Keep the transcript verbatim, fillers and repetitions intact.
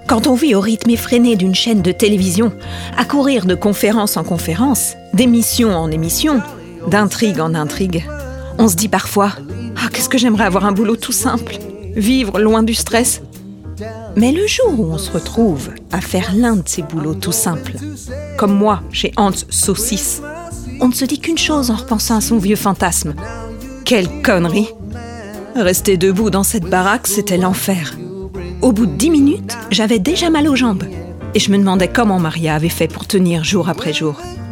Quand on vit au rythme effréné d'une chaîne de télévision, à courir de conférence en conférence, d'émission en émission, d'intrigue en intrigue, on se dit parfois « Ah, qu'est-ce que j'aimerais avoir un boulot tout simple, vivre loin du stress !» Mais le jour où on se retrouve à faire l'un de ces boulots tout simples, comme moi chez Hans Saucisse, on ne se dit qu'une chose en repensant à son vieux fantasme. Quelle connerie! Rester debout dans cette baraque, c'était l'enfer. Au bout de dix minutes, j'avais déjà mal aux jambes. Et je me demandais comment Maria avait fait pour tenir jour après jour.